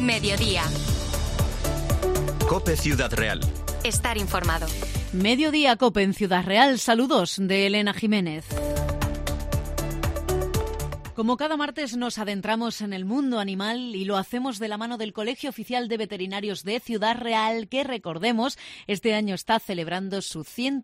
Mediodía. COPE Ciudad Real. Estar informado. Mediodía COPE en Ciudad Real. Saludos de Elena Jiménez. Como cada martes nos adentramos en el mundo animal y lo hacemos de la mano del Colegio Oficial de Veterinarios de Ciudad Real, que recordemos, este año está celebrando su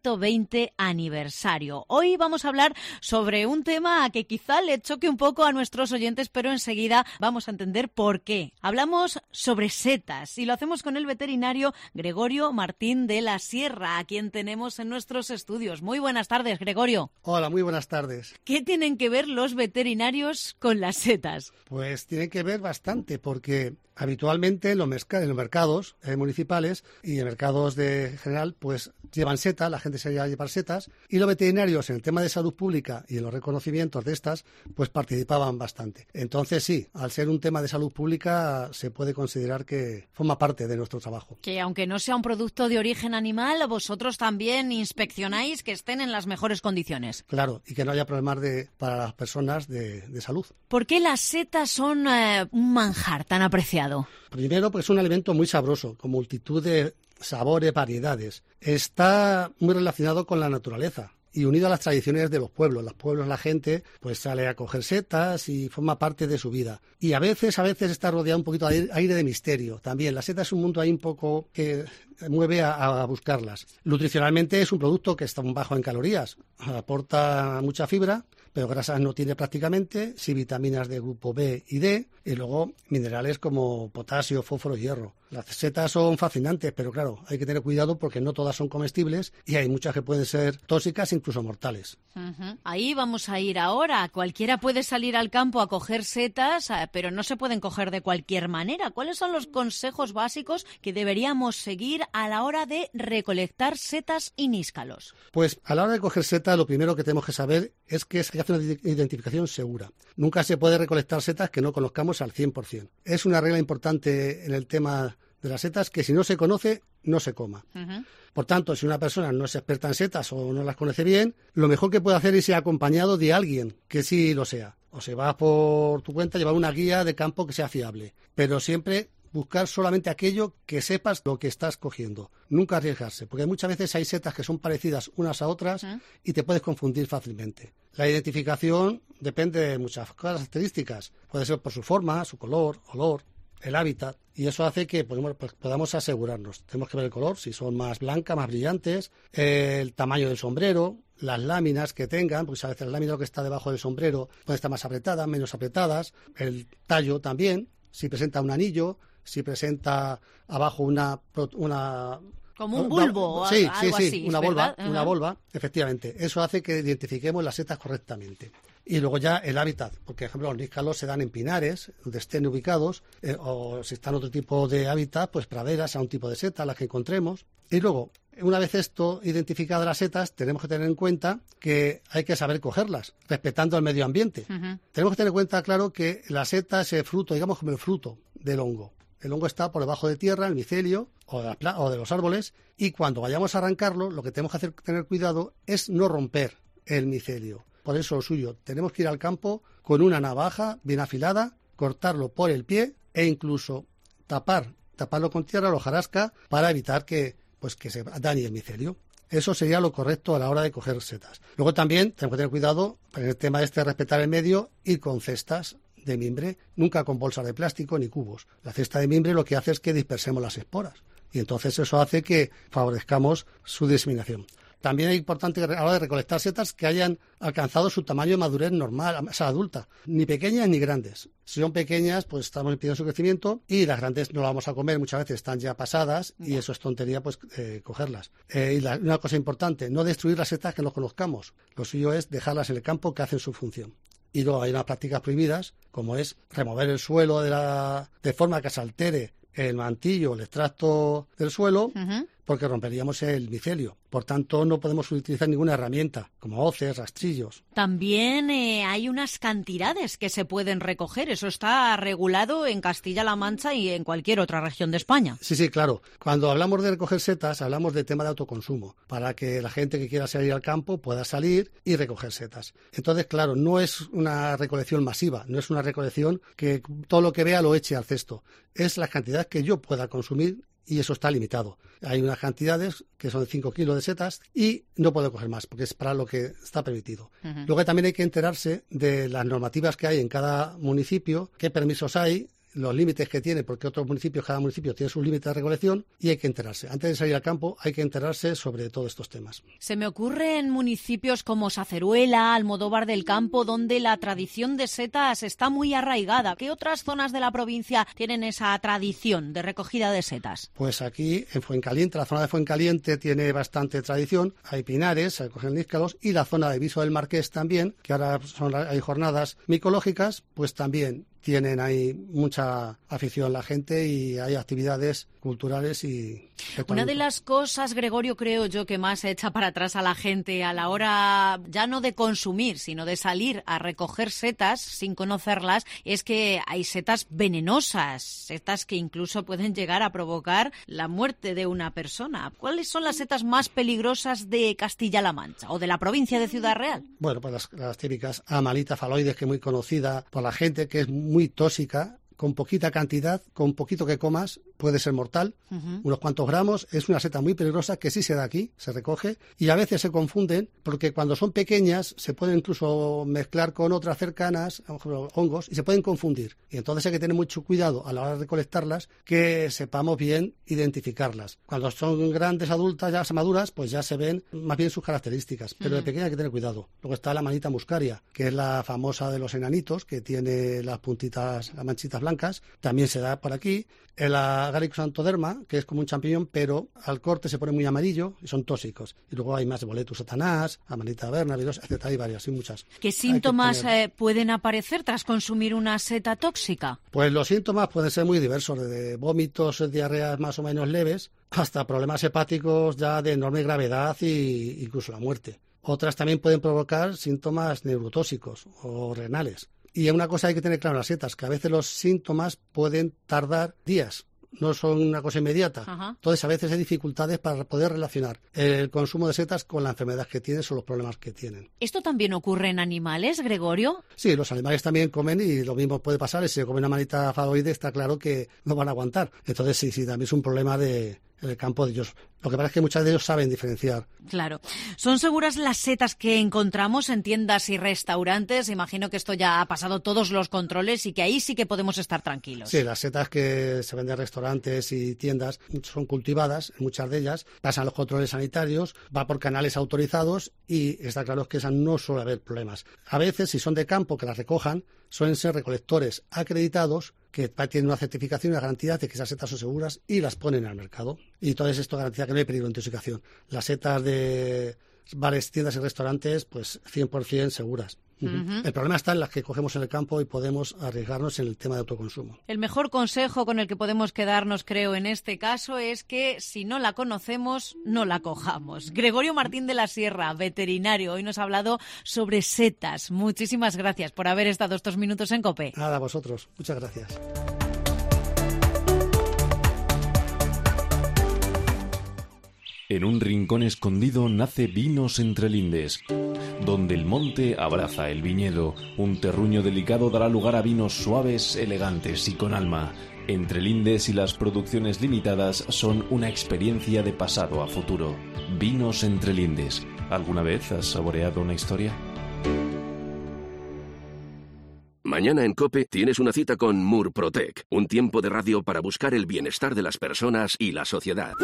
120 aniversario. Hoy vamos a hablar sobre un tema que quizá le choque un poco a nuestros oyentes, pero enseguida vamos a entender por qué. Hablamos sobre setas y lo hacemos con el veterinario Gregorio Martín de la Sierra, a quien tenemos en nuestros estudios. Muy buenas tardes, Gregorio. Hola, muy buenas tardes. ¿Qué tienen que ver los veterinarios con las setas? Pues tienen que ver bastante, porque habitualmente en los mercados municipales y en mercados de general, pues llevan setas, la gente se va a llevar setas, y los veterinarios en el tema de salud pública y en los reconocimientos de estas, pues participaban bastante. Entonces sí, al ser un tema de salud pública, se puede considerar que forma parte de nuestro trabajo. Que aunque no sea un producto de origen animal, vosotros también inspeccionáis que estén en las mejores condiciones. Claro, y que no haya problemas para las personas de salud. ¿Por qué las setas son un manjar tan apreciado? Primero, pues es un alimento muy sabroso, con multitud de sabores, variedades. Está muy relacionado con la naturaleza y unido a las tradiciones de los pueblos. Los pueblos, la gente, pues sale a coger setas y forma parte de su vida. Y a veces está rodeado un poquito de aire de misterio. También la seta es un mundo ahí un poco que mueve a buscarlas. Nutricionalmente es un producto que está bajo en calorías, aporta mucha fibra, pero grasas no tiene prácticamente, sí vitaminas de grupo B y D, y luego minerales como potasio, fósforo y hierro. Las setas son fascinantes, pero claro, hay que tener cuidado porque no todas son comestibles y hay muchas que pueden ser tóxicas, incluso mortales. Ahí vamos a ir ahora. Cualquiera puede salir al campo a coger setas, pero no se pueden coger de cualquier manera. ¿Cuáles son los consejos básicos que deberíamos seguir a la hora de recolectar setas y níscalos? Pues a la hora de coger setas, lo primero que tenemos que saber es que hay que hacer una identificación segura. Nunca se puede recolectar setas que no conozcamos al 100%. Es una regla importante en el tema de las setas, que si no se conoce, no se coma. Por tanto, si una persona no es experta en setas o no las conoce bien, lo mejor que puede hacer es ir acompañado de alguien que sí lo sea. O se va por tu cuenta, llevar una guía de campo que sea fiable. Pero siempre buscar solamente aquello que sepas lo que estás cogiendo. Nunca arriesgarse, porque muchas veces hay setas que son parecidas unas a otras y te puedes confundir fácilmente. La identificación depende de muchas características. Puede ser por su forma, su color, olor, el hábitat, y eso hace que podamos asegurarnos. Tenemos que ver el color, si son más blancas, más brillantes, el tamaño del sombrero, las láminas que tengan, porque a veces la lámina que está debajo del sombrero puede estar más apretada, menos apretadas, el tallo también, si presenta un anillo, si presenta abajo una como un bulbo o algo así, una volva, efectivamente. Eso hace que identifiquemos las setas correctamente. Y luego ya el hábitat, porque, por ejemplo, los níscalos se dan en pinares, donde estén ubicados, o si están en otro tipo de hábitat, pues praderas, a un tipo de seta, las que encontremos. Y luego, una vez esto identificado las setas, tenemos que tener en cuenta que hay que saber cogerlas, respetando el medio ambiente. Tenemos que tener en cuenta, claro, que la seta es el fruto, digamos como el fruto del hongo. El hongo está por debajo de tierra, el micelio o de los árboles, y cuando vayamos a arrancarlo, lo que tenemos que tener cuidado es no romper el micelio. Por eso lo suyo, tenemos que ir al campo con una navaja bien afilada, cortarlo por el pie e incluso taparlo con tierra, la hojarasca, para evitar que se dañe el micelio. Eso sería lo correcto a la hora de coger setas. Luego también tenemos que tener cuidado en el tema de respetar el medio, ir con cestas de mimbre, nunca con bolsas de plástico ni cubos. La cesta de mimbre lo que hace es que dispersemos las esporas y entonces eso hace que favorezcamos su diseminación. También es importante a la hora de recolectar setas que hayan alcanzado su tamaño de madurez normal, o sea, adulta, ni pequeñas ni grandes. Si son pequeñas, pues estamos impidiendo su crecimiento, y las grandes no las vamos a comer, muchas veces están ya pasadas y eso es tontería, pues cogerlas. Una cosa importante, no destruir las setas que no conozcamos. Lo suyo es dejarlas en el campo que hacen su función. Y luego hay unas prácticas prohibidas, como es remover el suelo de forma que se altere el mantillo, el extracto del suelo, porque romperíamos el micelio. Por tanto, no podemos utilizar ninguna herramienta, como hoces, rastrillos. También hay unas cantidades que se pueden recoger. Eso está regulado en Castilla-La Mancha y en cualquier otra región de España. Sí, claro. Cuando hablamos de recoger setas, hablamos de tema de autoconsumo, para que la gente que quiera salir al campo pueda salir y recoger setas. Entonces, claro, no es una recolección masiva, no es una recolección que todo lo que vea lo eche al cesto. Es la cantidad que yo pueda consumir y eso está limitado. Hay unas cantidades que son de 5 kilos de setas y no puedo coger más porque es para lo que está permitido. Uh-huh. Luego también hay que enterarse de las normativas que hay en cada municipio, qué permisos hay, los límites que tiene, porque otros municipios, cada municipio tiene sus límites de recolección y hay que enterarse. Antes de salir al campo hay que enterarse sobre todos estos temas. Se me ocurre en municipios como Saceruela, Almodóvar del Campo, donde la tradición de setas está muy arraigada. ¿Qué otras zonas de la provincia tienen esa tradición de recogida de setas? Pues aquí en Fuencaliente, la zona de Fuencaliente tiene bastante tradición. Hay pinares, se recogen níscalos y la zona de Viso del Marqués también, que ahora hay jornadas micológicas, pues también tienen ahí mucha afición la gente y hay actividades culturales y... Una de las cosas, Gregorio, creo yo, que más echa para atrás a la gente a la hora ya no de consumir, sino de salir a recoger setas sin conocerlas, es que hay setas venenosas, setas que incluso pueden llegar a provocar la muerte de una persona. ¿Cuáles son las setas más peligrosas de Castilla-La Mancha o de la provincia de Ciudad Real? Bueno, pues las típicas Amanita phalloides, que es muy conocida por la gente, que es muy tóxica, con poquita cantidad, con poquito que comas, puede ser mortal. Uh-huh. Unos cuantos gramos, es una seta muy peligrosa que sí se da aquí, se recoge, y a veces se confunden porque cuando son pequeñas se pueden incluso mezclar con otras cercanas, a lo mejor hongos, y se pueden confundir. Y entonces hay que tener mucho cuidado a la hora de recolectarlas, que sepamos bien identificarlas. Cuando son grandes, adultas, ya maduras, pues ya se ven más bien sus características, pero de pequeña hay que tener cuidado. Luego está la Amanita muscaria, que es la famosa de los enanitos, que tiene las puntitas, las manchitas blancas, también se da por aquí. El Agaricus antoderma, que es como un champiñón, pero al corte se pone muy amarillo y son tóxicos. Y luego hay más de Boletus satanás, Amanita verna, etc. Hay varias, hay muchas. ¿Qué síntomas pueden aparecer tras consumir una seta tóxica? Pues los síntomas pueden ser muy diversos, desde vómitos, diarreas más o menos leves, hasta problemas hepáticos ya de enorme gravedad e incluso la muerte. Otras también pueden provocar síntomas neurotóxicos o renales. Y una cosa hay que tener claro en las setas, que a veces los síntomas pueden tardar días, no son una cosa inmediata. Ajá. Entonces a veces hay dificultades para poder relacionar el consumo de setas con la enfermedad que tienes o los problemas que tienen. ¿Esto también ocurre en animales, Gregorio? Sí, los animales también comen y lo mismo puede pasar. Si se come una Amanita phalloide está claro que no van a aguantar. Entonces sí, también es un problema en el campo de ellos. Lo que pasa es que muchos de ellos saben diferenciar. Claro. ¿Son seguras las setas que encontramos en tiendas y restaurantes? Imagino que esto ya ha pasado todos los controles y que ahí sí que podemos estar tranquilos. Sí, las setas que se venden en restaurantes y tiendas son cultivadas, muchas de ellas, pasan los controles sanitarios, va por canales autorizados y está claro que esas no suele haber problemas. A veces, si son de campo que las recojan, suelen ser recolectores acreditados que tienen una certificación y una garantía de que esas setas son seguras y las ponen al mercado. Y entonces esto garantiza que no hay peligro de intoxicación. Las setas de bares, tiendas y restaurantes, pues 100% seguras. Uh-huh. El problema está en las que cogemos en el campo y podemos arriesgarnos en el tema de autoconsumo. El mejor consejo con el que podemos quedarnos, creo, en este caso es que si no la conocemos, no la cojamos. Gregorio Martín de la Sierra, veterinario, hoy nos ha hablado sobre setas. Muchísimas gracias por haber estado estos minutos en COPE. Nada, a vosotros. Muchas gracias. En un rincón escondido nace Vinos Entre Lindes, donde el monte abraza el viñedo. Un terruño delicado dará lugar a vinos suaves, elegantes y con alma. Entre Lindes y las producciones limitadas son una experiencia de pasado a futuro. Vinos Entre Lindes. ¿Alguna vez has saboreado una historia? Mañana en COPE tienes una cita con Murprotec, un tiempo de radio para buscar el bienestar de las personas y la sociedad.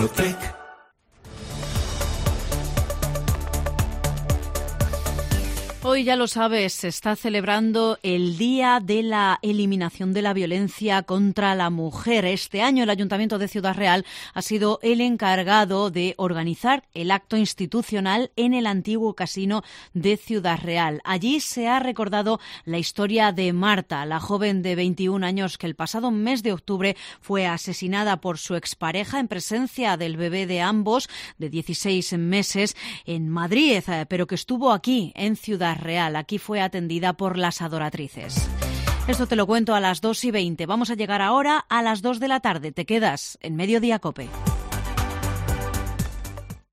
Murprotec. Hoy, ya lo sabes, se está celebrando el Día de la Eliminación de la Violencia contra la Mujer. Este año el Ayuntamiento de Ciudad Real ha sido el encargado de organizar el acto institucional en el antiguo casino de Ciudad Real. Allí se ha recordado la historia de Marta, la joven de 21 años que el pasado mes de octubre fue asesinada por su expareja en presencia del bebé de ambos, de 16 meses, en Madrid, pero que estuvo aquí, en Ciudad Real. Aquí fue atendida por las adoratrices. Esto te lo cuento a las 2:20. Vamos a llegar ahora a las 2 de la tarde. Te quedas en Mediodía COPE.